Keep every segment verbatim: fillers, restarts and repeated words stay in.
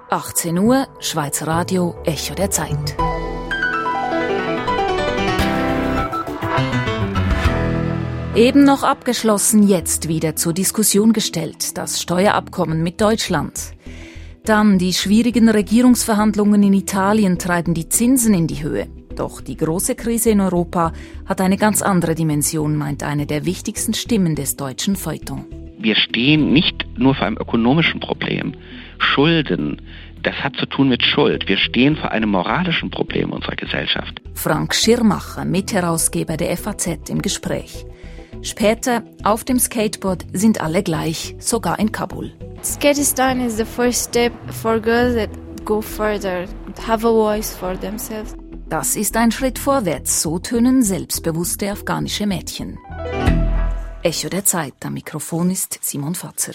achtzehn Uhr, Schweizer Radio, Echo der Zeit. Eben noch abgeschlossen, jetzt wieder zur Diskussion gestellt, das Steuerabkommen mit Deutschland. Dann die schwierigen Regierungsverhandlungen in Italien treiben die Zinsen in die Höhe. Doch die große Krise in Europa hat eine ganz andere Dimension, meint eine der wichtigsten Stimmen des deutschen Feuilleton. Wir stehen nicht nur vor einem ökonomischen Problem. Schulden, das hat zu tun mit Schuld. Wir stehen vor einem moralischen Problem unserer Gesellschaft. Frank Schirmacher, Mitherausgeber der F A Z, im Gespräch. Später, auf dem Skateboard sind alle gleich, sogar in Kabul. Skatistan is the first step for girls that go further, have a voice for themselves. Das ist ein Schritt vorwärts, so tönen selbstbewusste afghanische Mädchen. Echo der Zeit, am Mikrofon ist Simon Fatzer.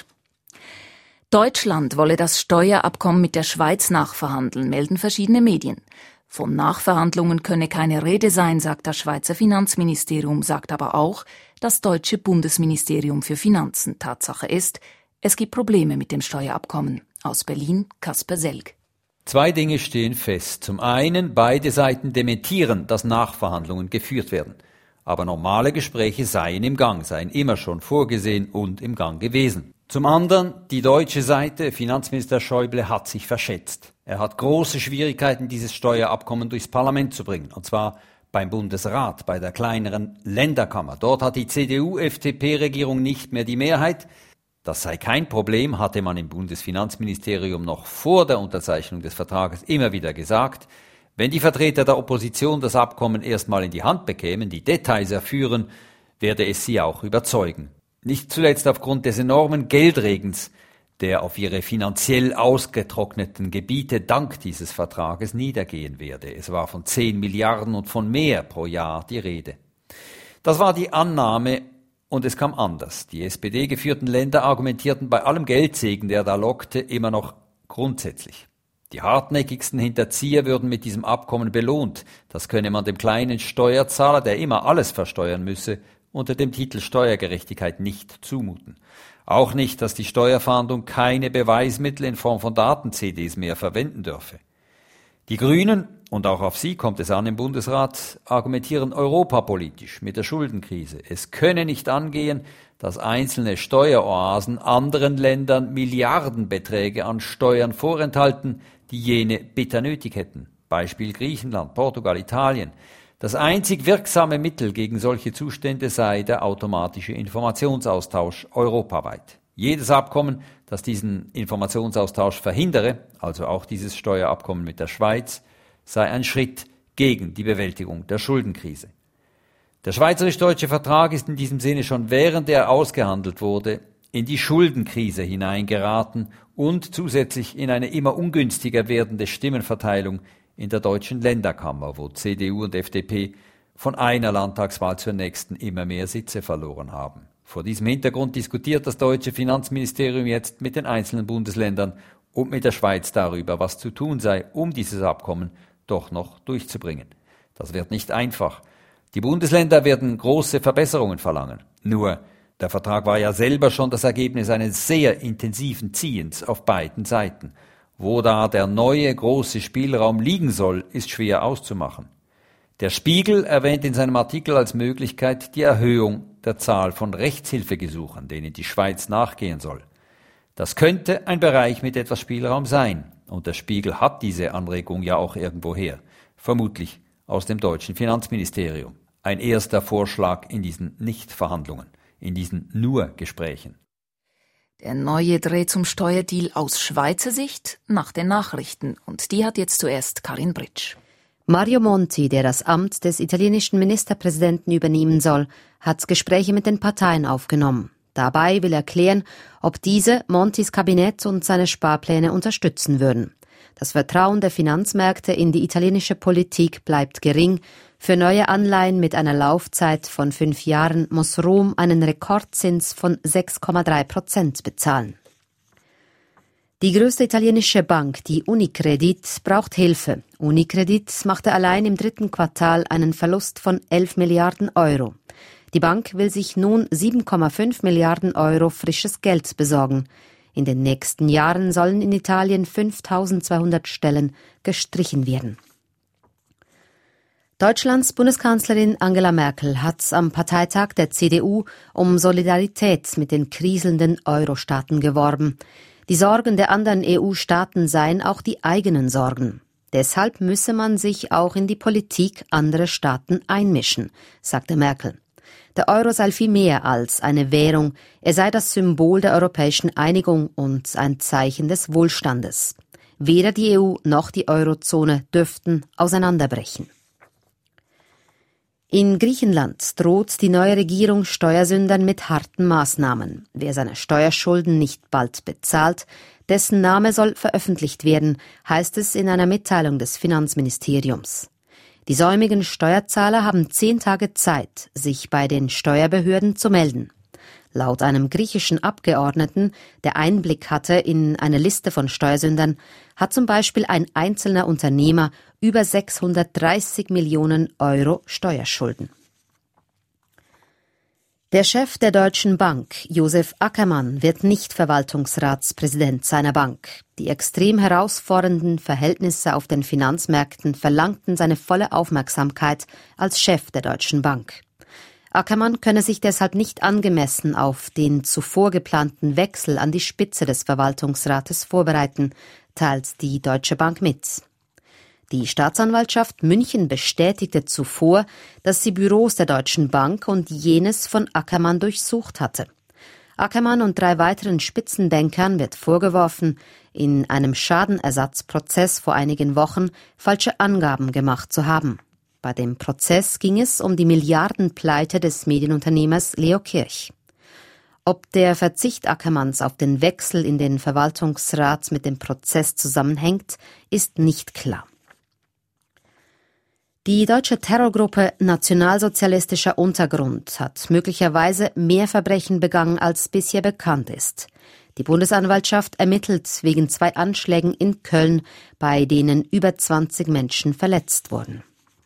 Deutschland wolle das Steuerabkommen mit der Schweiz nachverhandeln, melden verschiedene Medien. Von Nachverhandlungen könne keine Rede sein, sagt das Schweizer Finanzministerium, sagt aber auch das deutsche Bundesministerium für Finanzen. Tatsache ist, es gibt Probleme mit dem Steuerabkommen. Aus Berlin, Kasper Selg. Zwei Dinge stehen fest. Zum einen, beide Seiten dementieren, dass Nachverhandlungen geführt werden. Aber normale Gespräche seien im Gang, seien immer schon vorgesehen und im Gang gewesen. Zum anderen, die deutsche Seite, Finanzminister Schäuble, hat sich verschätzt. Er hat große Schwierigkeiten, dieses Steuerabkommen durchs Parlament zu bringen. Und zwar beim Bundesrat, bei der kleineren Länderkammer. Dort hat die C D U-F D P-Regierung nicht mehr die Mehrheit. Das sei kein Problem, hatte man im Bundesfinanzministerium noch vor der Unterzeichnung des Vertrages immer wieder gesagt. Wenn die Vertreter der Opposition das Abkommen erstmal in die Hand bekämen, die Details erführen, werde es sie auch überzeugen. Nicht zuletzt aufgrund des enormen Geldregens, der auf ihre finanziell ausgetrockneten Gebiete dank dieses Vertrages niedergehen werde. Es war von zehn Milliarden und von mehr pro Jahr die Rede. Das war die Annahme, und es kam anders. Die S P D-geführten Länder argumentierten bei allem Geldsegen, der da lockte, immer noch grundsätzlich. Die hartnäckigsten Hinterzieher würden mit diesem Abkommen belohnt. Das könne man dem kleinen Steuerzahler, der immer alles versteuern müsse, unter dem Titel Steuergerechtigkeit nicht zumuten. Auch nicht, dass die Steuerfahndung keine Beweismittel in Form von Daten-C Ds mehr verwenden dürfe. Die Grünen, und auch auf sie kommt es an im Bundesrat, argumentieren europapolitisch mit der Schuldenkrise. Es könne nicht angehen, dass einzelne Steueroasen anderen Ländern Milliardenbeträge an Steuern vorenthalten, die jene bitter nötig hätten. Beispiel Griechenland, Portugal, Italien. Das einzig wirksame Mittel gegen solche Zustände sei der automatische Informationsaustausch europaweit. Jedes Abkommen, das diesen Informationsaustausch verhindere, also auch dieses Steuerabkommen mit der Schweiz, sei ein Schritt gegen die Bewältigung der Schuldenkrise. Der schweizerisch-deutsche Vertrag ist in diesem Sinne schon während er ausgehandelt wurde, in die Schuldenkrise hineingeraten und zusätzlich in eine immer ungünstiger werdende Stimmenverteilung in der deutschen Länderkammer, wo C D U und F D P von einer Landtagswahl zur nächsten immer mehr Sitze verloren haben. Vor diesem Hintergrund diskutiert das deutsche Finanzministerium jetzt mit den einzelnen Bundesländern und mit der Schweiz darüber, was zu tun sei, um dieses Abkommen doch noch durchzubringen. Das wird nicht einfach. Die Bundesländer werden große Verbesserungen verlangen. Nur, der Vertrag war ja selber schon das Ergebnis eines sehr intensiven Ziehens auf beiden Seiten. Wo da der neue große Spielraum liegen soll, ist schwer auszumachen. Der Spiegel erwähnt in seinem Artikel als Möglichkeit die Erhöhung der Zahl von Rechtshilfegesuchen, denen die Schweiz nachgehen soll. Das könnte ein Bereich mit etwas Spielraum sein. Und der Spiegel hat diese Anregung ja auch irgendwoher. Vermutlich aus dem deutschen Finanzministerium. Ein erster Vorschlag in diesen Nichtverhandlungen, in diesen Nur-Gesprächen. Der neue Dreh zum Steuerdeal aus Schweizer Sicht nach den Nachrichten. Und die hat jetzt zuerst Karin Britsch. Mario Monti, der das Amt des italienischen Ministerpräsidenten übernehmen soll, hat Gespräche mit den Parteien aufgenommen. Dabei will er klären, ob diese Montis Kabinett und seine Sparpläne unterstützen würden. Das Vertrauen der Finanzmärkte in die italienische Politik bleibt gering. Für neue Anleihen mit einer Laufzeit von fünf Jahren muss Rom einen Rekordzins von sechs Komma drei Prozent bezahlen. Die größte italienische Bank, die Unicredit, braucht Hilfe. Unicredit machte allein im dritten Quartal einen Verlust von elf Milliarden Euro. Die Bank will sich nun sieben Komma fünf Milliarden Euro frisches Geld besorgen. In den nächsten Jahren sollen in Italien fünftausendzweihundert Stellen gestrichen werden. Deutschlands Bundeskanzlerin Angela Merkel hat am Parteitag der C D U um Solidarität mit den kriselnden Euro-Staaten geworben. Die Sorgen der anderen E U-Staaten seien auch die eigenen Sorgen. Deshalb müsse man sich auch in die Politik anderer Staaten einmischen, sagte Merkel. Der Euro sei viel mehr als eine Währung, er sei das Symbol der europäischen Einigung und ein Zeichen des Wohlstandes. Weder die E U noch die Eurozone dürften auseinanderbrechen. In Griechenland droht die neue Regierung Steuersündern mit harten Maßnahmen. Wer seine Steuerschulden nicht bald bezahlt, dessen Name soll veröffentlicht werden, heißt es in einer Mitteilung des Finanzministeriums. Die säumigen Steuerzahler haben zehn Tage Zeit, sich bei den Steuerbehörden zu melden. Laut einem griechischen Abgeordneten, der Einblick hatte in eine Liste von Steuersündern, hat zum Beispiel ein einzelner Unternehmer über sechshundertdreißig Millionen Euro Steuerschulden. Der Chef der Deutschen Bank, Josef Ackermann, wird nicht Verwaltungsratspräsident seiner Bank. Die extrem herausfordernden Verhältnisse auf den Finanzmärkten verlangten seine volle Aufmerksamkeit als Chef der Deutschen Bank. Ackermann könne sich deshalb nicht angemessen auf den zuvor geplanten Wechsel an die Spitze des Verwaltungsrates vorbereiten, teilt die Deutsche Bank mit. Die Staatsanwaltschaft München bestätigte zuvor, dass sie Büros der Deutschen Bank und jenes von Ackermann durchsucht hatte. Ackermann und drei weiteren Spitzenbankern wird vorgeworfen, in einem Schadenersatzprozess vor einigen Wochen falsche Angaben gemacht zu haben. Bei dem Prozess ging es um die Milliardenpleite des Medienunternehmers Leo Kirch. Ob der Verzicht Ackermanns auf den Wechsel in den Verwaltungsrat mit dem Prozess zusammenhängt, ist nicht klar. Die deutsche Terrorgruppe Nationalsozialistischer Untergrund hat möglicherweise mehr Verbrechen begangen, als bisher bekannt ist. Die Bundesanwaltschaft ermittelt wegen zwei Anschlägen in Köln, bei denen über zwanzig Menschen verletzt wurden.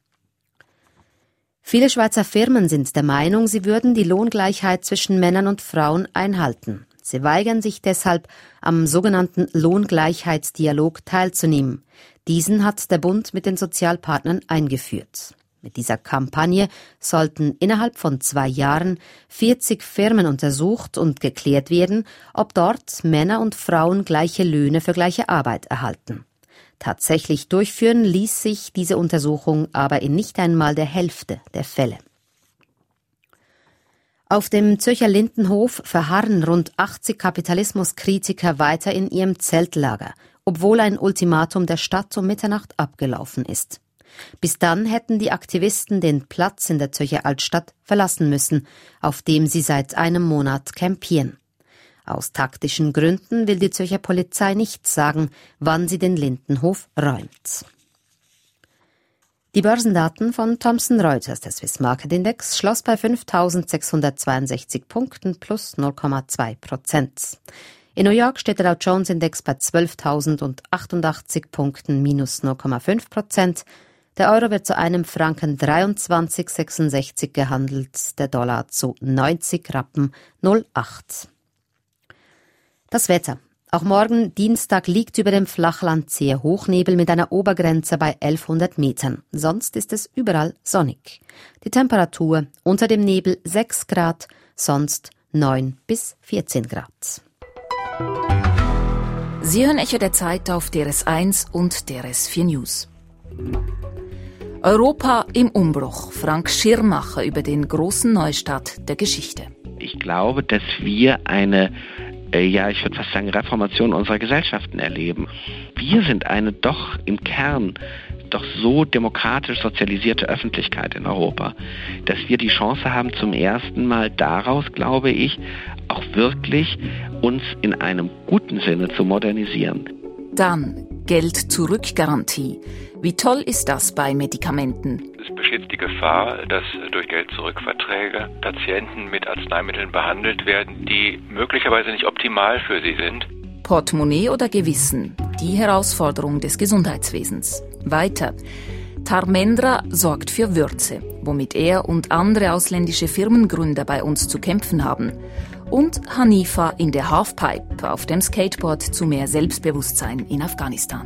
Viele Schweizer Firmen sind der Meinung, sie würden die Lohngleichheit zwischen Männern und Frauen einhalten. Sie weigern sich deshalb, am sogenannten Lohngleichheitsdialog teilzunehmen. Diesen hat der Bund mit den Sozialpartnern eingeführt. Mit dieser Kampagne sollten innerhalb von zwei Jahren vierzig Firmen untersucht und geklärt werden, ob dort Männer und Frauen gleiche Löhne für gleiche Arbeit erhalten. Tatsächlich durchführen ließ sich diese Untersuchung aber in nicht einmal der Hälfte der Fälle. Auf dem Zürcher Lindenhof verharren rund achtzig Kapitalismuskritiker weiter in ihrem Zeltlager, obwohl ein Ultimatum der Stadt um Mitternacht abgelaufen ist. Bis dann hätten die Aktivisten den Platz in der Zürcher Altstadt verlassen müssen, auf dem sie seit einem Monat campieren. Aus taktischen Gründen will die Zürcher Polizei nicht sagen, wann sie den Lindenhof räumt. Die Börsendaten von Thomson Reuters, der Swiss Market Index, schloss bei fünftausendsechshundertzweiundsechzig Punkten plus null Komma zwei Prozent. In New York steht der Dow Jones Index bei zwölftausendachundachtzig Punkten minus null Komma fünf Prozent. Der Euro wird zu einem Franken dreiundzwanzig Komma sechsundsechzig gehandelt, der Dollar zu neunzig Rappen null Komma acht. Das Wetter. Auch morgen Dienstag liegt über dem Flachland sehr Hochnebel mit einer Obergrenze bei elfhundert Metern. Sonst ist es überall sonnig. Die Temperatur unter dem Nebel sechs Grad, sonst neun bis vierzehn Grad. Sie hören Echo der Zeit auf D R S eins und D R S vier News. Europa im Umbruch. Frank Schirmacher über den großen Neustart der Geschichte. Ich glaube, dass wir eine ja, ich würde fast sagen, Reformation unserer Gesellschaften erleben. Wir sind eine doch im Kern doch so demokratisch sozialisierte Öffentlichkeit in Europa, dass wir die Chance haben, zum ersten Mal daraus, glaube ich, auch wirklich uns in einem guten Sinne zu modernisieren. Dann Geld-Zurück-Garantie. Wie toll ist das bei Medikamenten? Es besteht die Gefahr, dass durch Geld-Zurück-Verträge Patienten mit Arzneimitteln behandelt werden, die möglicherweise nicht optimal für sie sind. Portemonnaie oder Gewissen? Die Herausforderung des Gesundheitswesens. Weiter. Tarmendra sorgt für Würze, womit er und andere ausländische Firmengründer bei uns zu kämpfen haben. Und Hanifa in der Halfpipe auf dem Skateboard zu mehr Selbstbewusstsein in Afghanistan.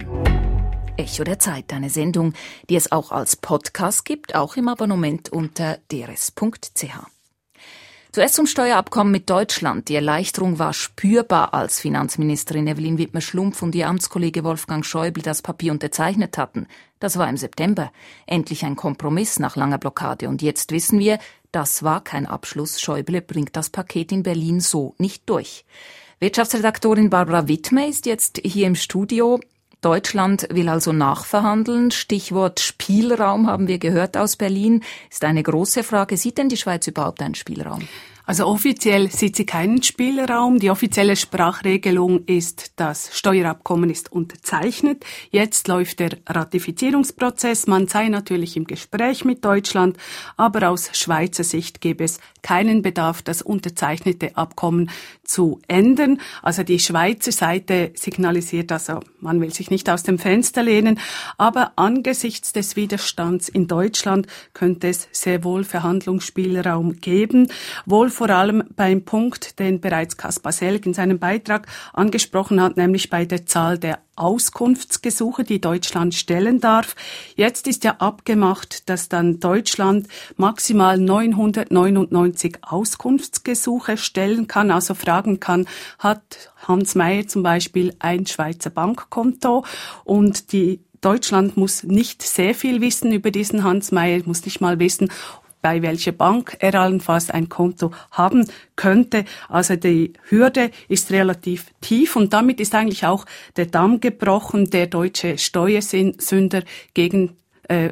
Echo der Zeit, eine Sendung, die es auch als Podcast gibt, auch im Abonnement unter d r s punkt c h. Zuerst zum Steuerabkommen mit Deutschland. Die Erleichterung war spürbar, als Finanzministerin Evelyn Wittmer-Schlumpf und ihr Amtskollege Wolfgang Schäuble das Papier unterzeichnet hatten. Das war im September. Endlich ein Kompromiss nach langer Blockade. Und jetzt wissen wir, das war kein Abschluss. Schäuble bringt das Paket in Berlin so nicht durch. Wirtschaftsredaktorin Barbara Wittmer ist jetzt hier im Studio. Deutschland will also nachverhandeln. Stichwort Spielraum haben wir gehört aus Berlin. Ist eine große Frage. Sieht denn die Schweiz überhaupt einen Spielraum? Also offiziell sieht sie keinen Spielraum. Die offizielle Sprachregelung ist, das Steuerabkommen ist unterzeichnet. Jetzt läuft der Ratifizierungsprozess. Man sei natürlich im Gespräch mit Deutschland, aber aus Schweizer Sicht gäbe es keinen Bedarf, das unterzeichnete Abkommen zu ändern. Also die Schweizer Seite signalisiert, also man will sich nicht aus dem Fenster lehnen, aber angesichts des Widerstands in Deutschland könnte es sehr wohl Verhandlungsspielraum geben, wohl vor allem beim Punkt, den bereits Kaspar Selg in seinem Beitrag angesprochen hat, nämlich bei der Zahl der Auskunftsgesuche, die Deutschland stellen darf. Jetzt ist ja abgemacht, dass dann Deutschland maximal neunhundertneunundneunzig Auskunftsgesuche stellen kann, also fragen kann, hat Hans Mayer zum Beispiel ein Schweizer Bankkonto, und die Deutschland muss nicht sehr viel wissen über diesen Hans Mayer, muss nicht mal wissen, bei welcher Bank er allenfalls ein Konto haben könnte. Also die Hürde ist relativ tief, und damit ist eigentlich auch der Damm gebrochen, der deutsche Steuersünder gegen äh,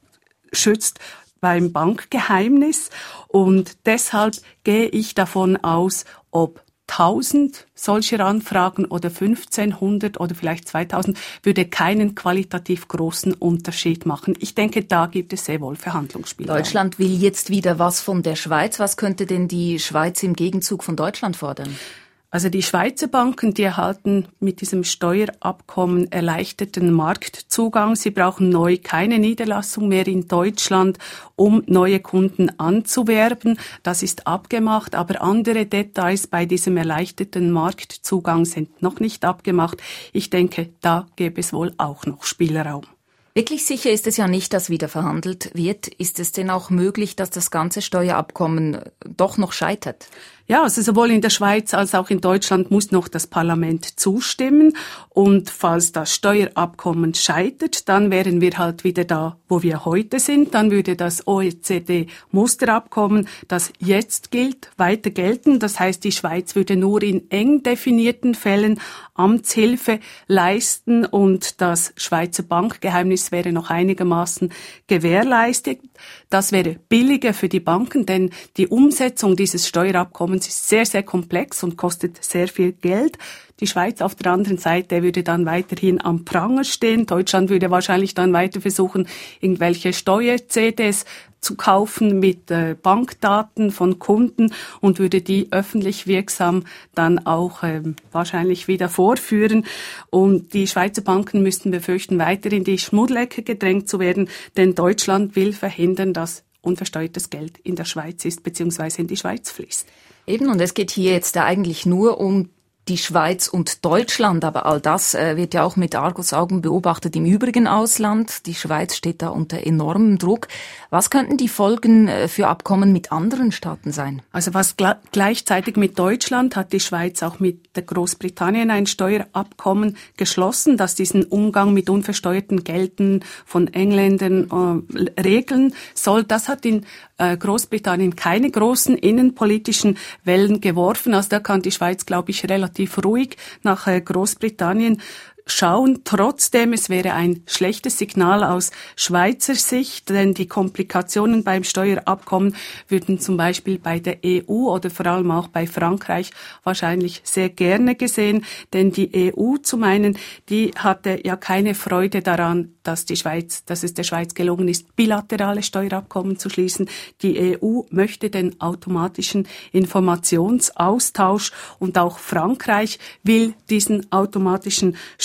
schützt beim Bankgeheimnis. Und deshalb gehe ich davon aus, ob tausend solcher Anfragen oder fünfzehnhundert oder vielleicht zweitausend würde keinen qualitativ großen Unterschied machen. Ich denke, da gibt es sehr wohl Verhandlungsspielraum. Deutschland will jetzt wieder was von der Schweiz. Was könnte denn die Schweiz im Gegenzug von Deutschland fordern? Also die Schweizer Banken, die erhalten mit diesem Steuerabkommen erleichterten Marktzugang. Sie brauchen neu keine Niederlassung mehr in Deutschland, um neue Kunden anzuwerben. Das ist abgemacht, aber andere Details bei diesem erleichterten Marktzugang sind noch nicht abgemacht. Ich denke, da gäbe es wohl auch noch Spielraum. Wirklich sicher ist es ja nicht, dass wieder verhandelt wird. Ist es denn auch möglich, dass das ganze Steuerabkommen doch noch scheitert? Ja, also sowohl in der Schweiz als auch in Deutschland muss noch das Parlament zustimmen. Und falls das Steuerabkommen scheitert, dann wären wir halt wieder da, wo wir heute sind. Dann würde das O E C D-Musterabkommen, das jetzt gilt, weiter gelten. Das heißt, die Schweiz würde nur in eng definierten Fällen Amtshilfe leisten, und das Schweizer Bankgeheimnis wäre noch einigermaßen gewährleistet. Das wäre billiger für die Banken, denn die Umsetzung dieses Steuerabkommens ist sehr, sehr komplex und kostet sehr viel Geld. Die Schweiz auf der anderen Seite würde dann weiterhin am Pranger stehen. Deutschland würde wahrscheinlich dann weiter versuchen, irgendwelche Steuer-C Ds zu kaufen mit äh, Bankdaten von Kunden und würde die öffentlich wirksam dann auch äh, wahrscheinlich wieder vorführen. Und die Schweizer Banken müssten befürchten, weiter in die Schmuddelecke gedrängt zu werden, denn Deutschland will verhindern, dass unversteuertes Geld in der Schweiz ist bzw. in die Schweiz fließt. Eben, und es geht hier jetzt eigentlich nur um die Schweiz und Deutschland, aber all das äh, wird ja auch mit Argusaugen beobachtet im übrigen Ausland. Die Schweiz steht da unter enormem Druck. Was könnten die Folgen äh, für Abkommen mit anderen Staaten sein? Also was gl- gleichzeitig mit Deutschland hat die Schweiz auch mit der Großbritannien ein Steuerabkommen geschlossen, das diesen Umgang mit unversteuerten Geldern von Engländern äh, regeln soll. Das hat in äh, Großbritannien keine großen innenpolitischen Wellen geworfen. Also da kann die Schweiz, glaube ich, relativ ruhig nach Großbritannien schauen. Trotzdem, es wäre ein schlechtes Signal aus Schweizer Sicht, denn die Komplikationen beim Steuerabkommen würden zum Beispiel bei der E U oder vor allem auch bei Frankreich wahrscheinlich sehr gerne gesehen, denn die E U zum einen, die hatte ja keine Freude daran, dass die Schweiz, dass es der Schweiz gelungen ist, bilaterale Steuerabkommen zu schließen. Die E U möchte den automatischen Informationsaustausch, und auch Frankreich will diesen automatischen Steuerabkommen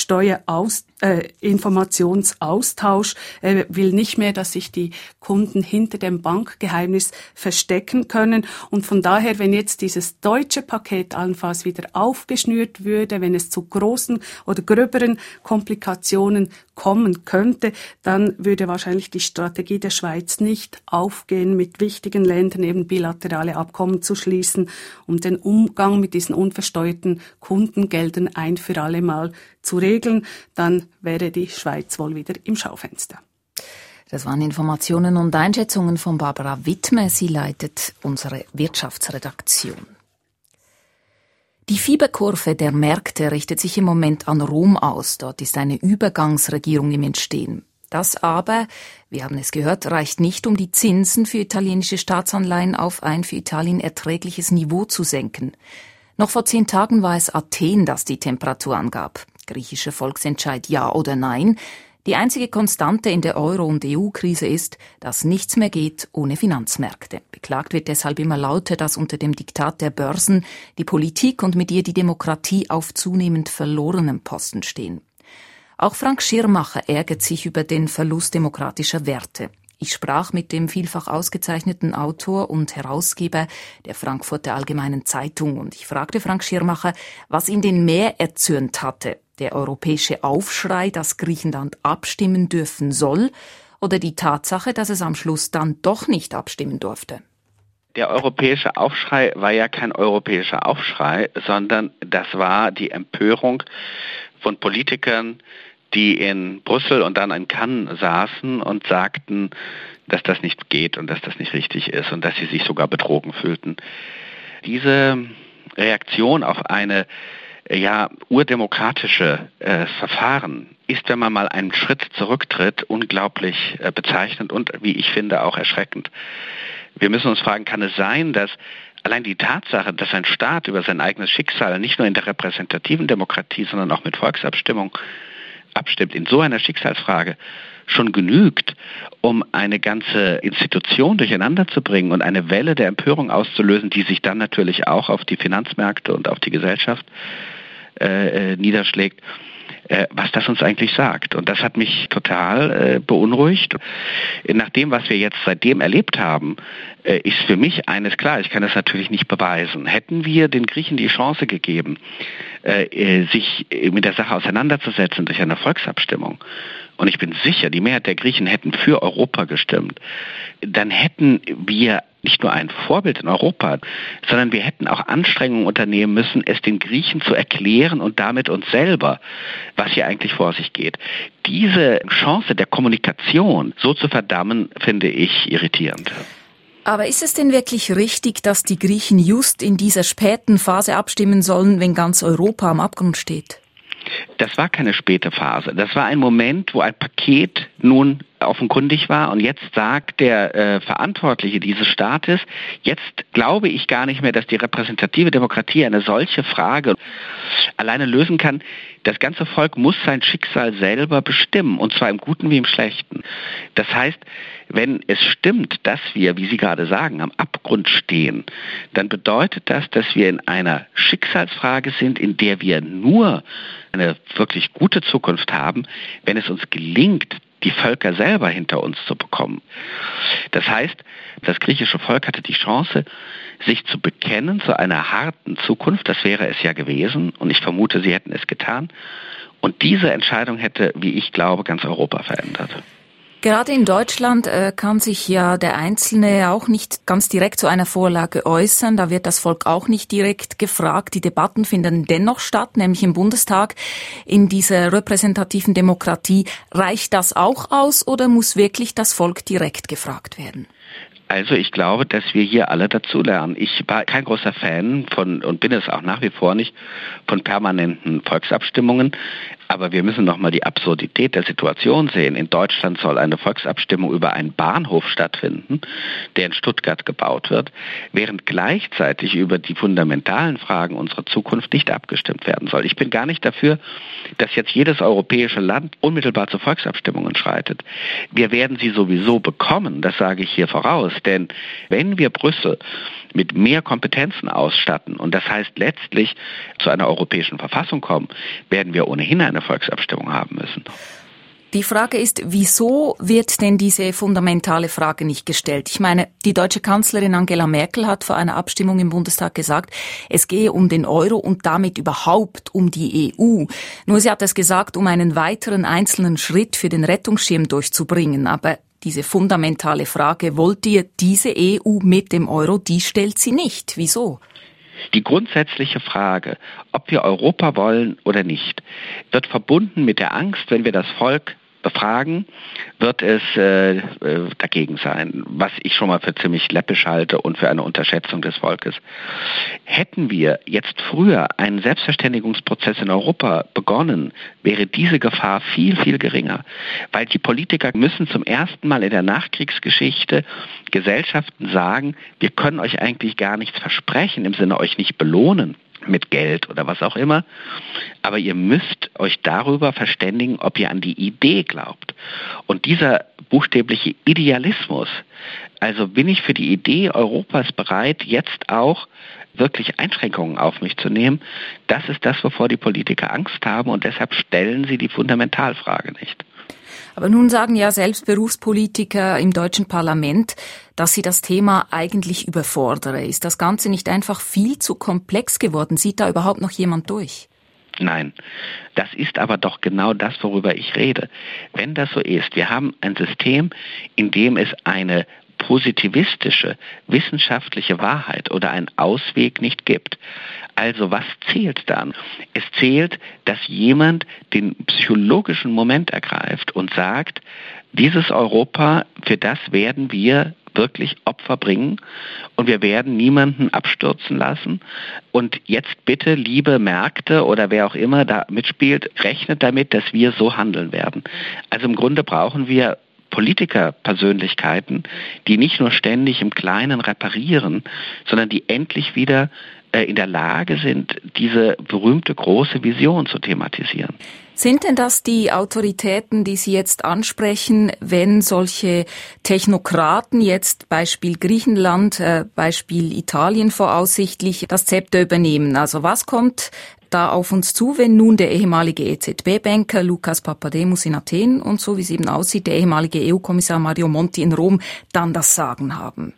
Steuerinformationsaustausch. Er will nicht mehr, dass sich die Kunden hinter dem Bankgeheimnis verstecken können. Und von daher, wenn jetzt dieses deutsche Paket allenfalls wieder aufgeschnürt würde, wenn es zu großen oder gröberen Komplikationen kommen könnte, dann würde wahrscheinlich die Strategie der Schweiz nicht aufgehen, mit wichtigen Ländern eben bilaterale Abkommen zu schließen, um den Umgang mit diesen unversteuerten Kundengeldern ein für alle Mal zu regeln. Dann wäre die Schweiz wohl wieder im Schaufenster. Das waren Informationen und Einschätzungen von Barbara Wittmer. Sie leitet unsere Wirtschaftsredaktion. Die Fieberkurve der Märkte richtet sich im Moment an Rom aus. Dort ist eine Übergangsregierung im Entstehen. Das aber, wir haben es gehört, reicht nicht, um die Zinsen für italienische Staatsanleihen auf ein für Italien erträgliches Niveau zu senken. Noch vor zehn Tagen war es Athen, das die Temperatur angab. Griechischer Volksentscheid ja oder nein. Die einzige Konstante in der Euro- und E U-Krise ist, dass nichts mehr geht ohne Finanzmärkte. Beklagt wird deshalb immer lauter, dass unter dem Diktat der Börsen die Politik und mit ihr die Demokratie auf zunehmend verlorenem Posten stehen. Auch Frank Schirmacher ärgert sich über den Verlust demokratischer Werte. Ich sprach mit dem vielfach ausgezeichneten Autor und Herausgeber der Frankfurter Allgemeinen Zeitung und ich fragte Frank Schirmacher, was ihn denn mehr erzürnt hatte. Der europäische Aufschrei, dass Griechenland abstimmen dürfen soll, oder die Tatsache, dass es am Schluss dann doch nicht abstimmen durfte? Der europäische Aufschrei war ja kein europäischer Aufschrei, sondern das war die Empörung von Politikern, die in Brüssel und dann in Cannes saßen und sagten, dass das nicht geht und dass das nicht richtig ist und dass sie sich sogar betrogen fühlten. Diese Reaktion auf eine ja, urdemokratische äh, Verfahren ist, wenn man mal einen Schritt zurücktritt, unglaublich äh, bezeichnend und, wie ich finde, auch erschreckend. Wir müssen uns fragen, kann es sein, dass allein die Tatsache, dass ein Staat über sein eigenes Schicksal nicht nur in der repräsentativen Demokratie, sondern auch mit Volksabstimmung abstimmt, in so einer Schicksalsfrage schon genügt, um eine ganze Institution durcheinander zu bringen und eine Welle der Empörung auszulösen, die sich dann natürlich auch auf die Finanzmärkte und auf die Gesellschaft äh, niederschlägt, äh, was das uns eigentlich sagt. Und das hat mich total äh, beunruhigt. Nach dem, was wir jetzt seitdem erlebt haben, äh, ist für mich eines klar, ich kann das natürlich nicht beweisen. Hätten wir den Griechen die Chance gegeben, äh, sich mit der Sache auseinanderzusetzen durch eine Volksabstimmung, und ich bin sicher, die Mehrheit der Griechen hätten für Europa gestimmt, dann hätten wir nicht nur ein Vorbild in Europa, sondern wir hätten auch Anstrengungen unternehmen müssen, es den Griechen zu erklären und damit uns selber, was hier eigentlich vor sich geht. Diese Chance der Kommunikation so zu verdammen, finde ich irritierend. Aber ist es denn wirklich richtig, dass die Griechen just in dieser späten Phase abstimmen sollen, wenn ganz Europa am Abgrund steht? Das war keine späte Phase. Das war ein Moment, wo ein Paket nun offenkundig war und jetzt sagt der äh, Verantwortliche dieses Staates, jetzt glaube ich gar nicht mehr, dass die repräsentative Demokratie eine solche Frage alleine lösen kann. Das ganze Volk muss sein Schicksal selber bestimmen, und zwar im Guten wie im Schlechten. Das heißt, wenn es stimmt, dass wir, wie Sie gerade sagen, am Abgrund stehen, dann bedeutet das, dass wir in einer Schicksalsfrage sind, in der wir nur eine wirklich gute Zukunft haben, wenn es uns gelingt, die Völker selber hinter uns zu bekommen. Das heißt, das griechische Volk hatte die Chance, sich zu bekennen zu einer harten Zukunft. Das wäre es ja gewesen, und ich vermute, sie hätten es getan. Und diese Entscheidung hätte, wie ich glaube, ganz Europa verändert. Gerade in Deutschland äh, kann sich ja der Einzelne auch nicht ganz direkt zu einer Vorlage äußern. Da wird das Volk auch nicht direkt gefragt. Die Debatten finden dennoch statt, nämlich im Bundestag. In dieser repräsentativen Demokratie, reicht das auch aus oder muss wirklich das Volk direkt gefragt werden? Also ich glaube, dass wir hier alle dazulernen. Ich war kein großer Fan von, und bin es auch nach wie vor nicht, von permanenten Volksabstimmungen. Aber wir müssen noch mal die Absurdität der Situation sehen. In Deutschland soll eine Volksabstimmung über einen Bahnhof stattfinden, der in Stuttgart gebaut wird, während gleichzeitig über die fundamentalen Fragen unserer Zukunft nicht abgestimmt werden soll. Ich bin gar nicht dafür, dass jetzt jedes europäische Land unmittelbar zu Volksabstimmungen schreitet. Wir werden sie sowieso bekommen, das sage ich hier voraus. Denn wenn wir Brüssel mit mehr Kompetenzen ausstatten und das heißt letztlich zu einer europäischen Verfassung kommen, werden wir ohnehin eine eine Volksabstimmung haben müssen. Die Frage ist, wieso wird denn diese fundamentale Frage nicht gestellt? Ich meine, die deutsche Kanzlerin Angela Merkel hat vor einer Abstimmung im Bundestag gesagt, es gehe um den Euro und damit überhaupt um die E U. Nur sie hat es gesagt, um einen weiteren einzelnen Schritt für den Rettungsschirm durchzubringen. Aber diese fundamentale Frage, wollt ihr diese E U mit dem Euro, die stellt sie nicht. Wieso? Die grundsätzliche Frage, ob wir Europa wollen oder nicht, wird verbunden mit der Angst, wenn wir das Volk befragen, wird es äh, dagegen sein, was ich schon mal für ziemlich läppisch halte und für eine Unterschätzung des Volkes. Hätten wir jetzt früher einen Selbstverständigungsprozess in Europa begonnen, wäre diese Gefahr viel, viel geringer, weil die Politiker müssen zum ersten Mal in der Nachkriegsgeschichte Gesellschaften sagen, wir können euch eigentlich gar nichts versprechen, im Sinne euch nicht belohnen mit Geld oder was auch immer, aber ihr müsst euch darüber verständigen, ob ihr an die Idee glaubt. Und dieser buchstäbliche Idealismus, also bin ich für die Idee Europas bereit, jetzt auch wirklich Einschränkungen auf mich zu nehmen, das ist das, wovor die Politiker Angst haben und deshalb stellen sie die Fundamentalfrage nicht. Aber nun sagen ja selbst Berufspolitiker im deutschen Parlament, dass sie das Thema eigentlich überfordere. Ist das Ganze nicht einfach viel zu komplex geworden? Sieht da überhaupt noch jemand durch? Nein, das ist aber doch genau das, worüber ich rede. Wenn das so ist, wir haben ein System, in dem es eine positivistische, wissenschaftliche Wahrheit oder einen Ausweg nicht gibt. Also was zählt dann? Es zählt, dass jemand den psychologischen Moment ergreift und sagt, dieses Europa, für das werden wir wirklich Opfer bringen und wir werden niemanden abstürzen lassen. Und jetzt bitte, liebe Märkte oder wer auch immer da mitspielt, rechnet damit, dass wir so handeln werden. Also im Grunde brauchen wir Politikerpersönlichkeiten, die nicht nur ständig im Kleinen reparieren, sondern die endlich wieder äh, in der Lage sind, diese berühmte große Vision zu thematisieren. Sind denn das die Autoritäten, die Sie jetzt ansprechen, wenn solche Technokraten jetzt, Beispiel Griechenland, äh, Beispiel Italien voraussichtlich, das Zepter übernehmen? Also was kommt da auf uns zu, wenn nun der ehemalige E Z B-Banker Lukas Papademos in Athen und so wie es eben aussieht, der ehemalige E U-Kommissar Mario Monti in Rom dann das Sagen haben?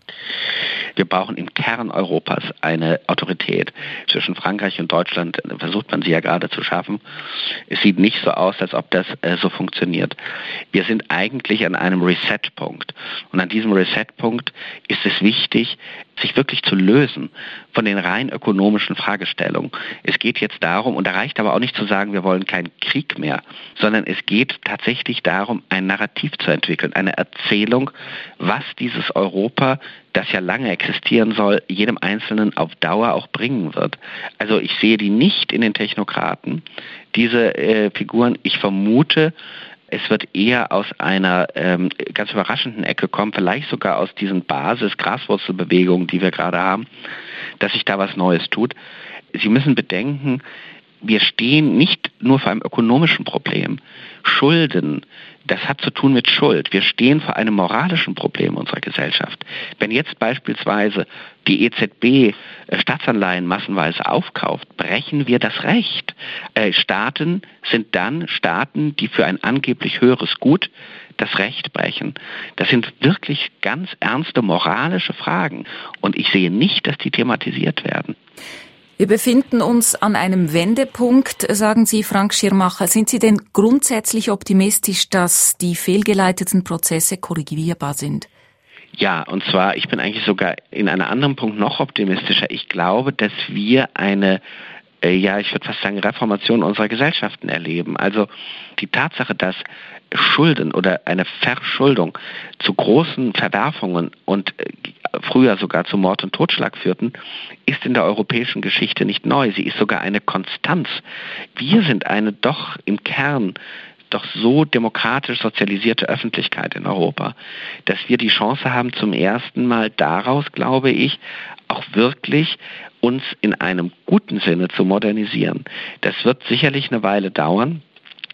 Wir brauchen im Kern Europas eine Autorität. Zwischen Frankreich und Deutschland versucht man sie ja gerade zu schaffen. Es sieht nicht so aus, als ob das äh, so funktioniert. Wir sind eigentlich an einem Reset-Punkt. Und an diesem Reset-Punkt ist es wichtig, sich wirklich zu lösen von den rein ökonomischen Fragestellungen. Es geht jetzt darum, und da reicht aber auch nicht zu sagen, wir wollen keinen Krieg mehr, sondern es geht tatsächlich darum, ein Narrativ zu entwickeln, eine Erzählung, was dieses Europa, das ja lange existieren soll, jedem Einzelnen auf Dauer auch bringen wird. Also ich sehe die nicht in den Technokraten, diese äh, Figuren. Ich vermute, es wird eher aus einer ähm, ganz überraschenden Ecke kommen, vielleicht sogar aus diesen Basis-Graswurzelbewegungen, die wir gerade haben, dass sich da was Neues tut. Sie müssen bedenken, wir stehen nicht nur vor einem ökonomischen Problem. Schulden, das hat zu tun mit Schuld. Wir stehen vor einem moralischen Problem unserer Gesellschaft. Wenn jetzt beispielsweise die E Z B Staatsanleihen massenweise aufkauft, brechen wir das Recht. Äh, Staaten sind dann Staaten, die für ein angeblich höheres Gut das Recht brechen. Das sind wirklich ganz ernste moralische Fragen. Und ich sehe nicht, dass die thematisiert werden. Wir befinden uns an einem Wendepunkt, sagen Sie, Frank Schirmacher. Sind Sie denn grundsätzlich optimistisch, dass die fehlgeleiteten Prozesse korrigierbar sind? Ja, und zwar, ich bin eigentlich sogar in einem anderen Punkt noch optimistischer. Ich glaube, dass wir eine, äh, ja, ich würde fast sagen, Reformation unserer Gesellschaften erleben. Also die Tatsache, dass Schulden oder eine Verschuldung zu großen Verwerfungen und früher sogar zu Mord und Totschlag führten, ist in der europäischen Geschichte nicht neu. Sie ist sogar eine Konstanz. Wir sind eine doch im Kern doch so demokratisch sozialisierte Öffentlichkeit in Europa, dass wir die Chance haben, zum ersten Mal daraus, glaube ich, auch wirklich uns in einem guten Sinne zu modernisieren. Das wird sicherlich eine Weile dauern.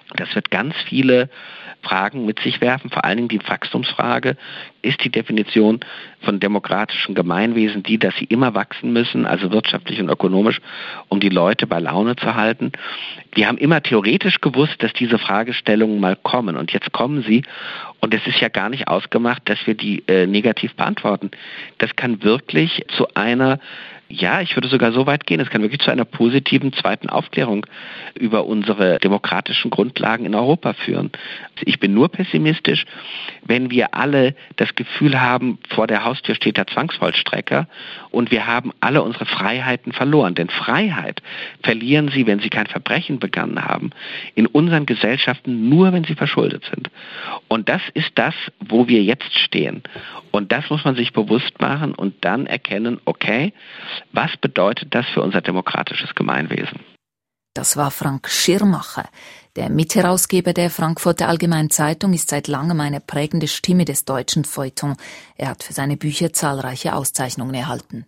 Das wird ganz viele Fragen mit sich werfen, vor allen Dingen die Wachstumsfrage. Ist die Definition von demokratischen Gemeinwesen die, dass sie immer wachsen müssen, also wirtschaftlich und ökonomisch, um die Leute bei Laune zu halten? Wir haben immer theoretisch gewusst, dass diese Fragestellungen mal kommen und jetzt kommen sie und es ist ja gar nicht ausgemacht, dass wir die äh, negativ beantworten. Das kann wirklich zu einer Ja, ich würde sogar so weit gehen, es kann wirklich zu einer positiven zweiten Aufklärung über unsere demokratischen Grundlagen in Europa führen. Ich bin nur pessimistisch, wenn wir alle das Gefühl haben, vor der Haustür steht der Zwangsvollstrecker und wir haben alle unsere Freiheiten verloren. Denn Freiheit verlieren sie, wenn sie kein Verbrechen begangen haben, in unseren Gesellschaften nur, wenn sie verschuldet sind. Und das ist das, wo wir jetzt stehen. Und das muss man sich bewusst machen und dann erkennen, okay, was bedeutet das für unser demokratisches Gemeinwesen? Das war Frank Schirmacher. Der Mitherausgeber der Frankfurter Allgemeinen Zeitung ist seit langem eine prägende Stimme des deutschen Feuilleton. Er hat für seine Bücher zahlreiche Auszeichnungen erhalten.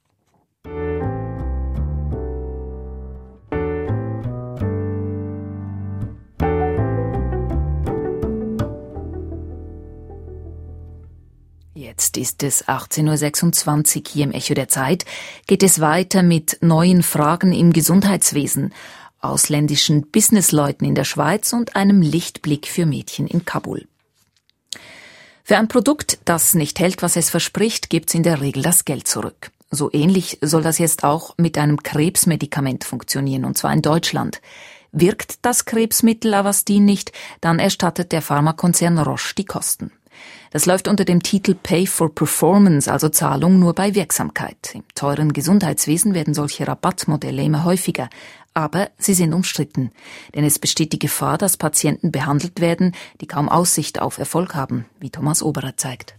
Jetzt ist es achtzehn Uhr sechsundzwanzig hier im Echo der Zeit. Geht es weiter mit neuen Fragen im Gesundheitswesen, ausländischen Businessleuten in der Schweiz und einem Lichtblick für Mädchen in Kabul. Für ein Produkt, das nicht hält, was es verspricht, gibt's in der Regel das Geld zurück. So ähnlich soll das jetzt auch mit einem Krebsmedikament funktionieren, und zwar in Deutschland. Wirkt das Krebsmittel Avastin nicht, dann erstattet der Pharmakonzern Roche die Kosten. Das läuft unter dem Titel Pay for Performance, also Zahlung nur bei Wirksamkeit. Im teuren Gesundheitswesen werden solche Rabattmodelle immer häufiger, aber sie sind umstritten. Denn es besteht die Gefahr, dass Patienten behandelt werden, die kaum Aussicht auf Erfolg haben, wie Thomas Oberer zeigt.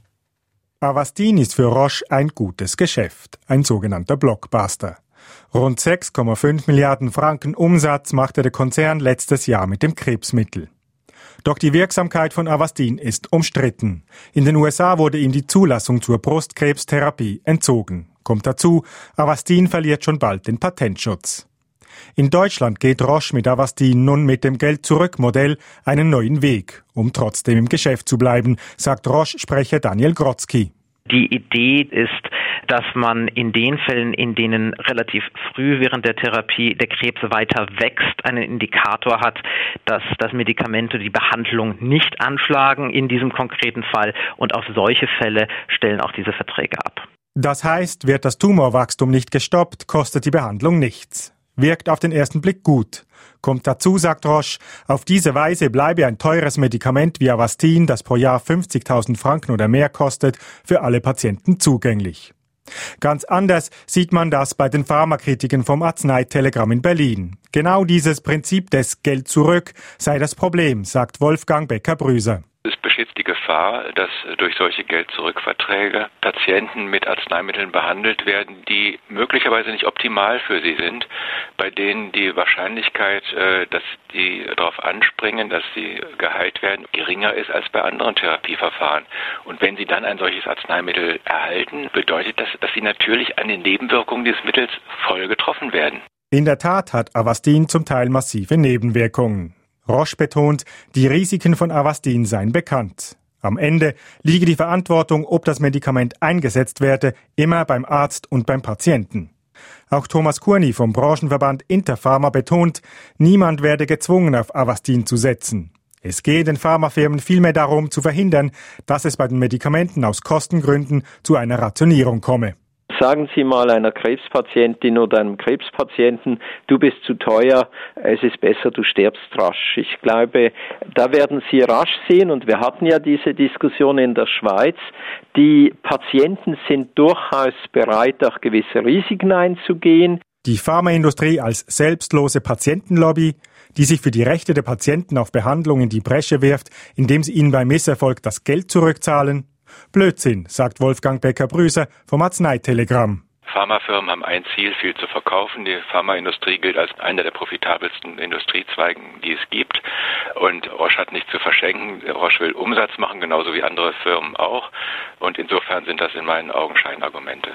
Avastin ist für Roche ein gutes Geschäft, ein sogenannter Blockbuster. Rund sechs Komma fünf Milliarden Franken Umsatz machte der Konzern letztes Jahr mit dem Krebsmittel. Doch die Wirksamkeit von Avastin ist umstritten. In den U S A wurde ihm die Zulassung zur Brustkrebstherapie entzogen. Kommt dazu, Avastin verliert schon bald den Patentschutz. In Deutschland geht Roche mit Avastin nun mit dem Geld-zurück-Modell einen neuen Weg, um trotzdem im Geschäft zu bleiben, sagt Roche-Sprecher Daniel Grotzky. Die Idee ist, dass man in den Fällen, in denen relativ früh während der Therapie der Krebs weiter wächst, einen Indikator hat, dass das Medikamente die Behandlung nicht anschlagen in diesem konkreten Fall. Und auf solche Fälle stellen auch diese Verträge ab. Das heißt, wird das Tumorwachstum nicht gestoppt, kostet die Behandlung nichts. Wirkt auf den ersten Blick gut. Kommt dazu, sagt Roche, auf diese Weise bleibe ein teures Medikament wie Avastin, das pro Jahr fünfzigtausend Franken oder mehr kostet, für alle Patienten zugänglich. Ganz anders sieht man das bei den Pharmakritikern vom Arzneitelegramm in Berlin. Genau dieses Prinzip des Geld zurück sei das Problem, sagt Wolfgang Becker-Brüser. Es besteht die Gefahr, dass durch solche Geld-zurück-Verträge Patienten mit Arzneimitteln behandelt werden, die möglicherweise nicht optimal für sie sind, bei denen die Wahrscheinlichkeit, dass die darauf anspringen, dass sie geheilt werden, geringer ist als bei anderen Therapieverfahren. Und wenn sie dann ein solches Arzneimittel erhalten, bedeutet das, dass sie natürlich an den Nebenwirkungen dieses Mittels voll getroffen werden. In der Tat hat Avastin zum Teil massive Nebenwirkungen. Roche betont, die Risiken von Avastin seien bekannt. Am Ende liege die Verantwortung, ob das Medikament eingesetzt werde, immer beim Arzt und beim Patienten. Auch Thomas Kurni vom Branchenverband Interpharma betont, niemand werde gezwungen, auf Avastin zu setzen. Es gehe den Pharmafirmen vielmehr darum, zu verhindern, dass es bei den Medikamenten aus Kostengründen zu einer Rationierung komme. Sagen Sie mal einer Krebspatientin oder einem Krebspatienten, du bist zu teuer, es ist besser, du stirbst rasch. Ich glaube, da werden Sie rasch sehen, und wir hatten ja diese Diskussion in der Schweiz, die Patienten sind durchaus bereit, auch gewisse Risiken einzugehen. Die Pharmaindustrie als selbstlose Patientenlobby, die sich für die Rechte der Patienten auf Behandlung in die Bresche wirft, indem sie ihnen bei Misserfolg das Geld zurückzahlen. Blödsinn, sagt Wolfgang Becker-Brüser vom Arzneitelegramm. Pharmafirmen haben ein Ziel, viel zu verkaufen. Die Pharmaindustrie gilt als einer der profitabelsten Industriezweigen, die es gibt. Und Roche hat nichts zu verschenken. Roche will Umsatz machen, genauso wie andere Firmen auch. Und insofern sind das in meinen Augen Scheinargumente.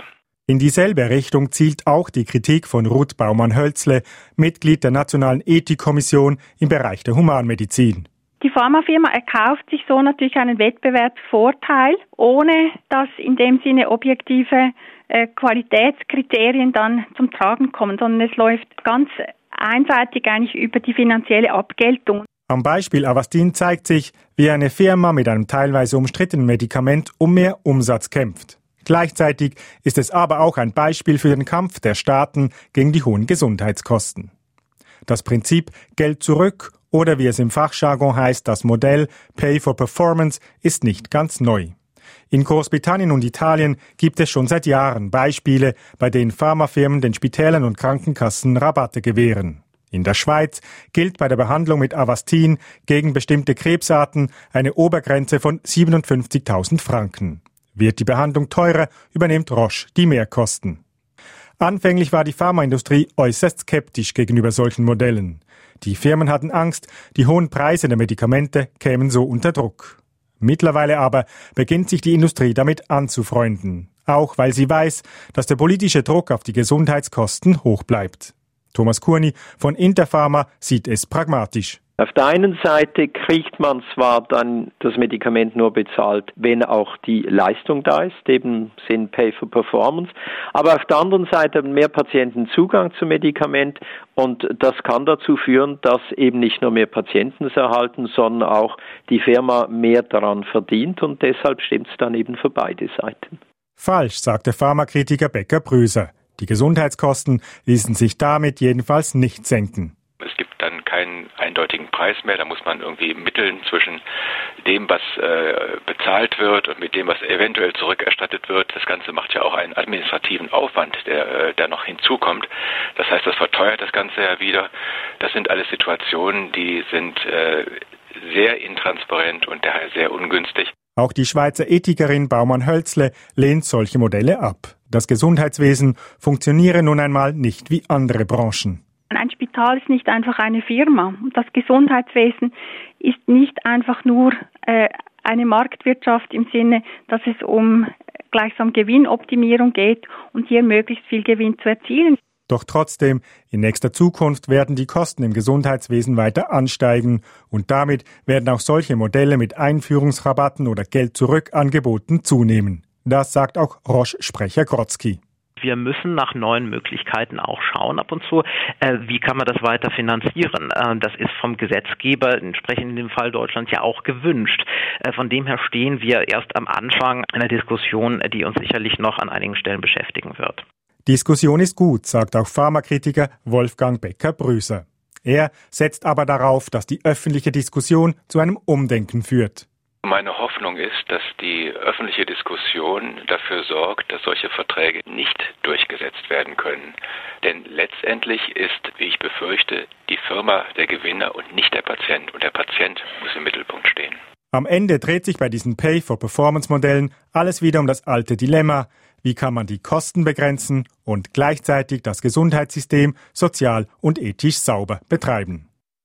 In dieselbe Richtung zielt auch die Kritik von Ruth Baumann-Hölzle, Mitglied der Nationalen Ethikkommission im Bereich der Humanmedizin. Die Pharmafirma erkauft sich so natürlich einen Wettbewerbsvorteil, ohne dass in dem Sinne objektive äh, Qualitätskriterien dann zum Tragen kommen, sondern es läuft ganz einseitig eigentlich über die finanzielle Abgeltung. Am Beispiel Avastin zeigt sich, wie eine Firma mit einem teilweise umstrittenen Medikament um mehr Umsatz kämpft. Gleichzeitig ist es aber auch ein Beispiel für den Kampf der Staaten gegen die hohen Gesundheitskosten. Das Prinzip Geld zurück oder wie es im Fachjargon heißt, das Modell Pay for Performance ist nicht ganz neu. In Großbritannien und Italien gibt es schon seit Jahren Beispiele, bei denen Pharmafirmen den Spitälern und Krankenkassen Rabatte gewähren. In der Schweiz gilt bei der Behandlung mit Avastin gegen bestimmte Krebsarten eine Obergrenze von siebenundfünfzigtausend Franken. Wird die Behandlung teurer, übernimmt Roche die Mehrkosten. Anfänglich war die Pharmaindustrie äußerst skeptisch gegenüber solchen Modellen. Die Firmen hatten Angst, die hohen Preise der Medikamente kämen so unter Druck. Mittlerweile aber beginnt sich die Industrie damit anzufreunden, auch weil sie weiß, dass der politische Druck auf die Gesundheitskosten hoch bleibt. Thomas Kurni von Interpharma sieht es pragmatisch. Auf der einen Seite kriegt man zwar dann das Medikament nur bezahlt, wenn auch die Leistung da ist, eben Sinn Pay for Performance, aber auf der anderen Seite haben mehr Patienten Zugang zum Medikament und das kann dazu führen, dass eben nicht nur mehr Patienten es erhalten, sondern auch die Firma mehr daran verdient und deshalb stimmt es dann eben für beide Seiten. Falsch, sagt der Pharmakritiker Becker Brüser. Die Gesundheitskosten ließen sich damit jedenfalls nicht senken. Es gibt dann keinen eindeutigen Preis mehr, da muss man irgendwie mitteln zwischen dem, was äh, bezahlt wird und mit dem, was eventuell zurückerstattet wird. Das Ganze macht ja auch einen administrativen Aufwand, der äh, da noch hinzukommt. Das heißt, das verteuert das Ganze ja wieder. Das sind alles Situationen, die sind äh, sehr intransparent und daher sehr ungünstig. Auch die Schweizer Ethikerin Baumann-Hölzle lehnt solche Modelle ab. Das Gesundheitswesen funktioniere nun einmal nicht wie andere Branchen. Ein Spital ist nicht einfach eine Firma. Das Gesundheitswesen ist nicht einfach nur äh, eine Marktwirtschaft im Sinne, dass es um gleichsam Gewinnoptimierung geht und hier möglichst viel Gewinn zu erzielen. Doch trotzdem, in nächster Zukunft werden die Kosten im Gesundheitswesen weiter ansteigen und damit werden auch solche Modelle mit Einführungsrabatten oder Geld-Zurück-Angeboten zunehmen. Das sagt auch Roche-Sprecher Grotzky. Wir müssen nach neuen Möglichkeiten auch schauen ab und zu, äh, wie kann man das weiter finanzieren. Äh, das ist vom Gesetzgeber, entsprechend in dem Fall Deutschland, ja auch gewünscht. Äh, von dem her stehen wir erst am Anfang einer Diskussion, die uns sicherlich noch an einigen Stellen beschäftigen wird. Diskussion ist gut, sagt auch Pharmakritiker Wolfgang Becker-Brüser. Er setzt aber darauf, dass die öffentliche Diskussion zu einem Umdenken führt. Meine Hoffnung ist, dass die öffentliche Diskussion dafür sorgt, dass solche Verträge nicht durchgesetzt werden können. Denn letztendlich ist, wie ich befürchte, die Firma der Gewinner und nicht der Patient. Und der Patient muss im Mittelpunkt stehen. Am Ende dreht sich bei diesen Pay-for-Performance-Modellen alles wieder um das alte Dilemma. Wie kann man die Kosten begrenzen und gleichzeitig das Gesundheitssystem sozial und ethisch sauber betreiben?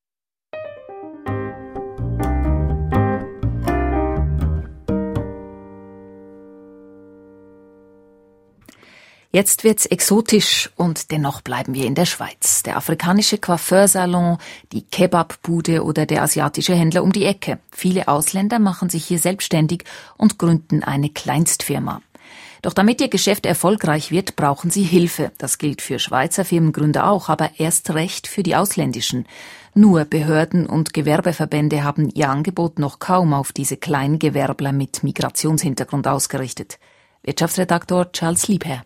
Jetzt wird's exotisch und dennoch bleiben wir in der Schweiz. Der afrikanische Coiffeursalon, die Kebabbude oder der asiatische Händler um die Ecke. Viele Ausländer machen sich hier selbstständig und gründen eine Kleinstfirma. Doch damit ihr Geschäft erfolgreich wird, brauchen sie Hilfe. Das gilt für Schweizer Firmengründer auch, aber erst recht für die ausländischen. Nur Behörden und Gewerbeverbände haben ihr Angebot noch kaum auf diese Kleingewerbler mit Migrationshintergrund ausgerichtet. Wirtschaftsredaktor Charles Liebherr.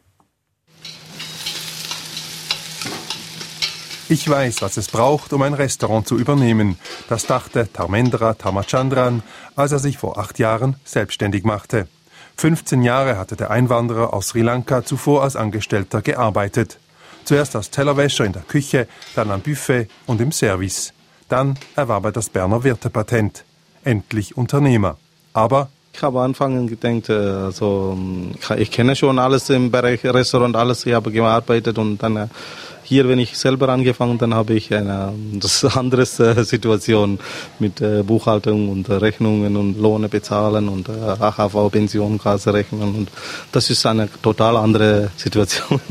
Ich weiß, was es braucht, um ein Restaurant zu übernehmen. Das dachte Dharmendra Tamachandran, als er sich vor acht Jahren selbstständig machte. fünfzehn Jahre hatte der Einwanderer aus Sri Lanka zuvor als Angestellter gearbeitet. Zuerst als Tellerwäscher in der Küche, dann am Buffet und im Service. Dann erwarb er das Berner Wirtepatent. Endlich Unternehmer. Aber Ich habe anfangs gedacht, also, ich kenne schon alles im Bereich Restaurant, alles, ich habe gearbeitet und dann hier, wenn ich selber angefangen, dann habe ich eine das andere Situation mit Buchhaltung und Rechnungen und Lohne bezahlen und A H V, Pension, Kasse rechnen und das ist eine total andere Situation.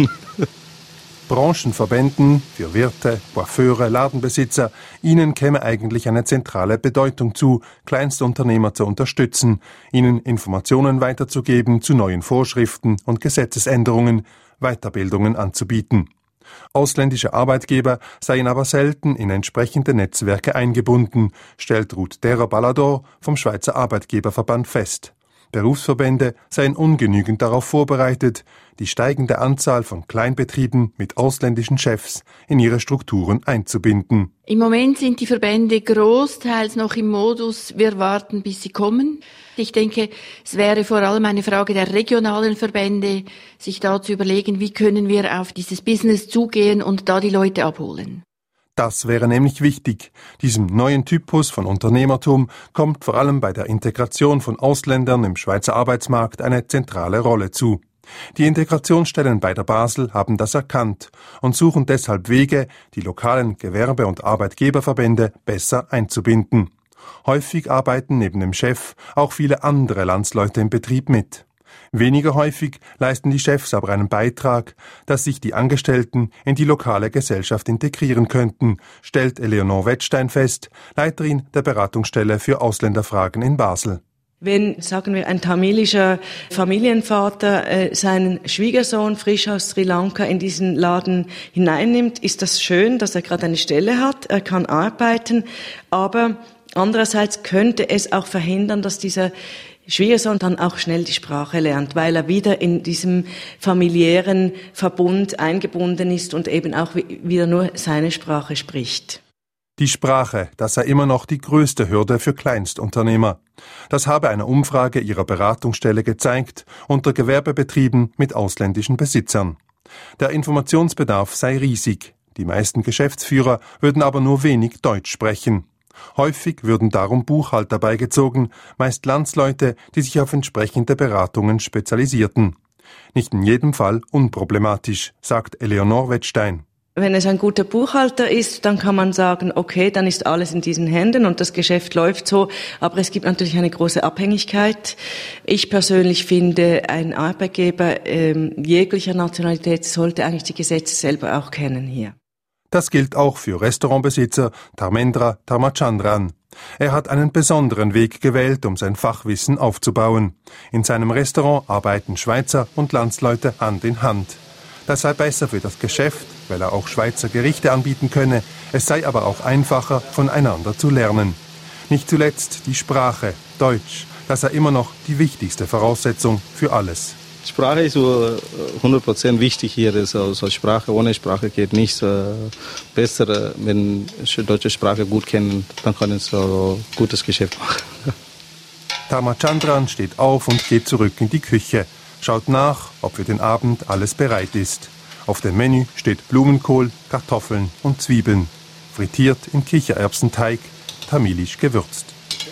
Branchenverbänden für Wirte, Coiffeure, Ladenbesitzer, ihnen käme eigentlich eine zentrale Bedeutung zu, Kleinstunternehmer zu unterstützen, ihnen Informationen weiterzugeben zu neuen Vorschriften und Gesetzesänderungen, Weiterbildungen anzubieten. Ausländische Arbeitgeber seien aber selten in entsprechende Netzwerke eingebunden, stellt Ruth Derer-Ballador vom Schweizer Arbeitgeberverband fest. Berufsverbände seien ungenügend darauf vorbereitet, die steigende Anzahl von Kleinbetrieben mit ausländischen Chefs in ihre Strukturen einzubinden. Im Moment sind die Verbände großteils noch im Modus, wir warten, bis sie kommen. Ich denke, es wäre vor allem eine Frage der regionalen Verbände, sich da zu überlegen, wie können wir auf dieses Business zugehen und da die Leute abholen. Das wäre nämlich wichtig. Diesem neuen Typus von Unternehmertum kommt vor allem bei der Integration von Ausländern im Schweizer Arbeitsmarkt eine zentrale Rolle zu. Die Integrationsstellen bei der Basel haben das erkannt und suchen deshalb Wege, die lokalen Gewerbe- und Arbeitgeberverbände besser einzubinden. Häufig arbeiten neben dem Chef auch viele andere Landsleute im Betrieb mit. Weniger häufig leisten die Chefs aber einen Beitrag, dass sich die Angestellten in die lokale Gesellschaft integrieren könnten, stellt Eleonore Wettstein fest, Leiterin der Beratungsstelle für Ausländerfragen in Basel. Wenn, sagen wir, ein tamilischer Familienvater äh, seinen Schwiegersohn frisch aus Sri Lanka in diesen Laden hineinnimmt, ist das schön, dass er gerade eine Stelle hat, er kann arbeiten, aber andererseits könnte es auch verhindern, dass dieser Schwiegersohn dann auch schnell die Sprache lernt, weil er wieder in diesem familiären Verbund eingebunden ist und eben auch wieder nur seine Sprache spricht. Die Sprache, das sei immer noch die größte Hürde für Kleinstunternehmer. Das habe eine Umfrage ihrer Beratungsstelle gezeigt unter Gewerbebetrieben mit ausländischen Besitzern. Der Informationsbedarf sei riesig. Die meisten Geschäftsführer würden aber nur wenig Deutsch sprechen. Häufig würden darum Buchhalter beigezogen, meist Landsleute, die sich auf entsprechende Beratungen spezialisierten. Nicht in jedem Fall unproblematisch, sagt Eleonore Wettstein. Wenn es ein guter Buchhalter ist, dann kann man sagen, okay, dann ist alles in diesen Händen und das Geschäft läuft so. Aber es gibt natürlich eine große Abhängigkeit. Ich persönlich finde, ein Arbeitgeber ähm, jeglicher Nationalität sollte eigentlich die Gesetze selber auch kennen hier. Das gilt auch für Restaurantbesitzer Dharmendra Thamachandran. Er hat einen besonderen Weg gewählt, um sein Fachwissen aufzubauen. In seinem Restaurant arbeiten Schweizer und Landsleute Hand in Hand. Das sei besser für das Geschäft, weil er auch Schweizer Gerichte anbieten könne. Es sei aber auch einfacher, voneinander zu lernen. Nicht zuletzt die Sprache, Deutsch. Das sei immer noch die wichtigste Voraussetzung für alles. Sprache ist so hundert Prozent wichtig hier. Also Sprache, ohne Sprache geht nichts. Besser, wenn Sie deutsche Sprache gut kennen, dann können Sie ein gutes Geschäft machen. Thamachandran steht auf und geht zurück in die Küche. Schaut nach, ob für den Abend alles bereit ist. Auf dem Menü steht Blumenkohl, Kartoffeln und Zwiebeln. Frittiert in Kichererbsenteig, tamilisch gewürzt.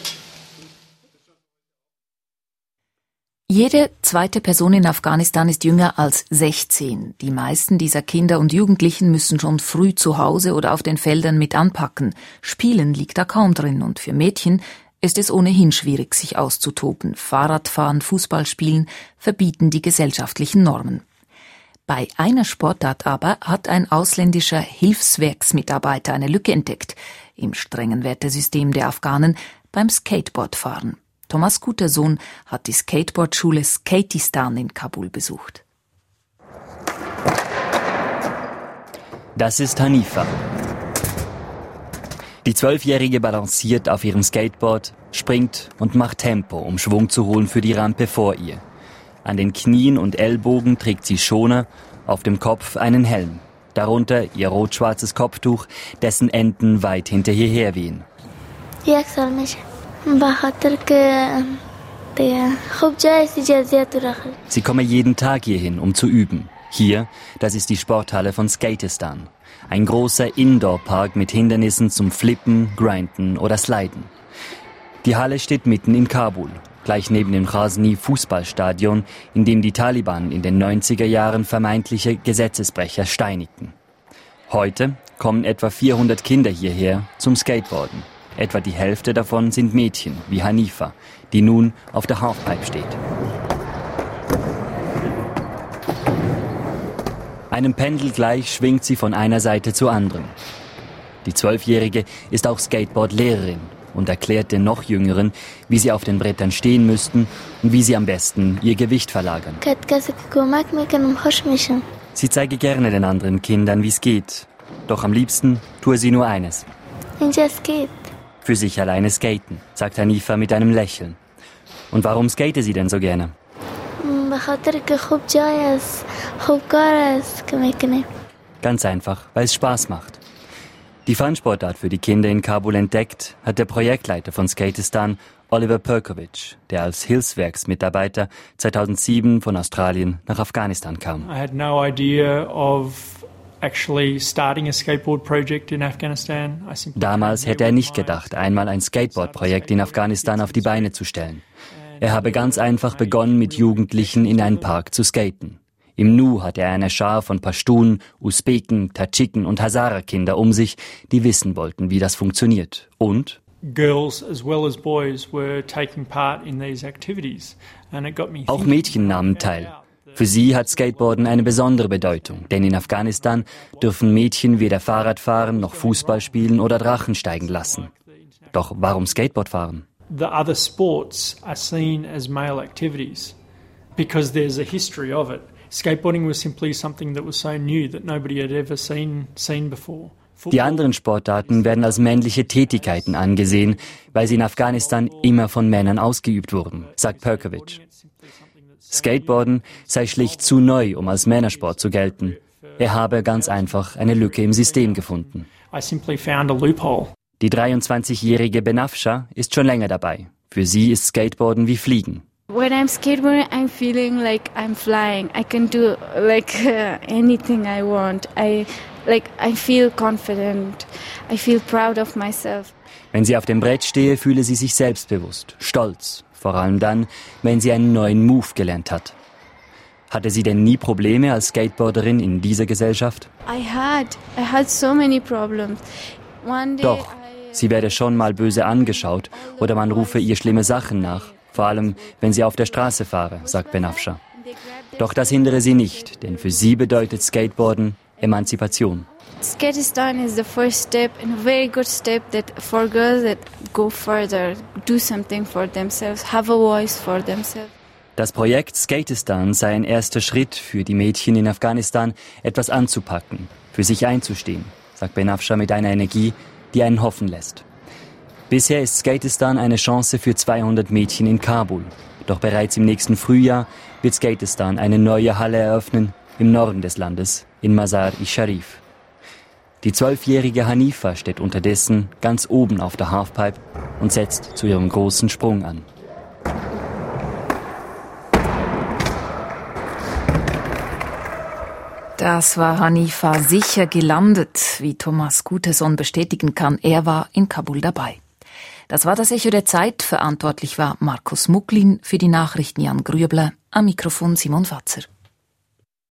Jede zweite Person in Afghanistan ist jünger als sechzehn. Die meisten dieser Kinder und Jugendlichen müssen schon früh zu Hause oder auf den Feldern mit anpacken. Spielen liegt da kaum drin und für Mädchen ist es ohnehin schwierig, sich auszutoben. Fahrradfahren, Fußballspielen verbieten die gesellschaftlichen Normen. Bei einer Sportart aber hat ein ausländischer Hilfswerksmitarbeiter eine Lücke entdeckt. Im strengen Wertesystem der Afghanen beim Skateboardfahren. Thomas Gutersohn hat die Skateboardschule Skatistan in Kabul besucht. Das ist Hanifa. Die Zwölfjährige balanciert auf ihrem Skateboard, springt und macht Tempo, um Schwung zu holen für die Rampe vor ihr. An den Knien und Ellbogen trägt sie Schoner, auf dem Kopf einen Helm. Darunter ihr rot-schwarzes Kopftuch, dessen Enden weit hinter ihr herwehen. Sie komme jeden Tag hierhin, um zu üben. Hier, das ist die Sporthalle von Skatistan. Ein großer Indoor-Park mit Hindernissen zum Flippen, Grinden oder Sliden. Die Halle steht mitten in Kabul. gleich neben dem Ghazni-Fußballstadion, in dem die Taliban in den neunziger Jahren vermeintliche Gesetzesbrecher steinigten. Heute kommen etwa vierhundert Kinder hierher zum Skateboarden. Etwa die Hälfte davon sind Mädchen, wie Hanifa, die nun auf der Halfpipe steht. Einem Pendel gleich schwingt sie von einer Seite zur anderen. Die Zwölfjährige ist auch Skateboard-Lehrerin und erklärt den noch Jüngeren, wie sie auf den Brettern stehen müssten und wie sie am besten ihr Gewicht verlagern. Sie zeige gerne den anderen Kindern, wie es geht. Doch am liebsten tue sie nur eines. Für sich alleine skaten, sagt Hanifa mit einem Lächeln. Und warum skate sie denn so gerne? Ganz einfach, weil es Spaß macht. Die Fun-Sportart für die Kinder in Kabul entdeckt hat der Projektleiter von Skatistan, Oliver Perkovic, der als Hilfswerksmitarbeiter zweitausendsieben von Australien nach Afghanistan kam. I had no idea of actually starting a skateboard project in Afghanistan. Damals hätte er nicht gedacht, einmal ein Skateboard-Projekt in Afghanistan auf die Beine zu stellen. Er habe ganz einfach begonnen, mit Jugendlichen in einen Park zu skaten. Im Nu hatte er eine Schar von Pashtunen, Usbeken, Tadschiken und Hazara-Kinder um sich, die wissen wollten, wie das funktioniert. Und Girls as well as boys were taking part in these activities. And it got me auch Mädchen nahmen teil. Für sie hat Skateboarden eine besondere Bedeutung, denn in Afghanistan dürfen Mädchen weder Fahrrad fahren, noch Fußball spielen oder Drachen steigen lassen. Doch warum Skateboard fahren? The other sports are seen as male activities because there's a history of it. Skateboarding was simply something that was so new that nobody had ever seen seen before. Die anderen Sportarten werden als männliche Tätigkeiten angesehen, weil sie in Afghanistan immer von Männern ausgeübt wurden, sagt Perkovic. Skateboarden sei schlicht zu neu, um als Männersport zu gelten. Er habe ganz einfach eine Lücke im System gefunden. I simply found a loophole. Die dreiundzwanzigjährige Benafsha ist schon länger dabei. Für sie ist Skateboarden wie Fliegen. When I'm skateboarding, I'm feeling like I'm flying. I can do like uh, anything I want. I like I feel confident. I feel proud of myself. Wenn sie auf dem Brett stehe, fühle sie sich selbstbewusst, stolz. Vor allem dann, wenn sie einen neuen Move gelernt hat. Hatte sie denn nie Probleme als Skateboarderin in dieser Gesellschaft? I had, I had so many problems. One day Doch, sie werde schon mal böse angeschaut oder man rufe ihr schlimme Sachen nach. Vor allem, wenn sie auf der Straße fahre, sagt Benafsha. Doch das hindere sie nicht, denn für sie bedeutet Skateboarden Emanzipation. Skatistan is the first step and a very good step that for girls that go further, do something for themselves, have a voice for themselves. Das Projekt Skatistan sei ein erster Schritt für die Mädchen in Afghanistan, etwas anzupacken, für sich einzustehen, sagt Benafsha mit einer Energie, die einen hoffen lässt. Bisher ist Skatistan eine Chance für zweihundert Mädchen in Kabul. Doch bereits im nächsten Frühjahr wird Skatistan eine neue Halle eröffnen, im Norden des Landes, in Mazar-i-Sharif. Die zwölfjährige Hanifa steht unterdessen ganz oben auf der Halfpipe und setzt zu ihrem großen Sprung an. Das war Hanifa sicher gelandet, wie Thomas Guteson bestätigen kann. Er war in Kabul dabei. Das war das Echo der Zeit. Verantwortlich war Markus Mucklin, für die Nachrichten Jan Grübler, am Mikrofon Simon Fatzer.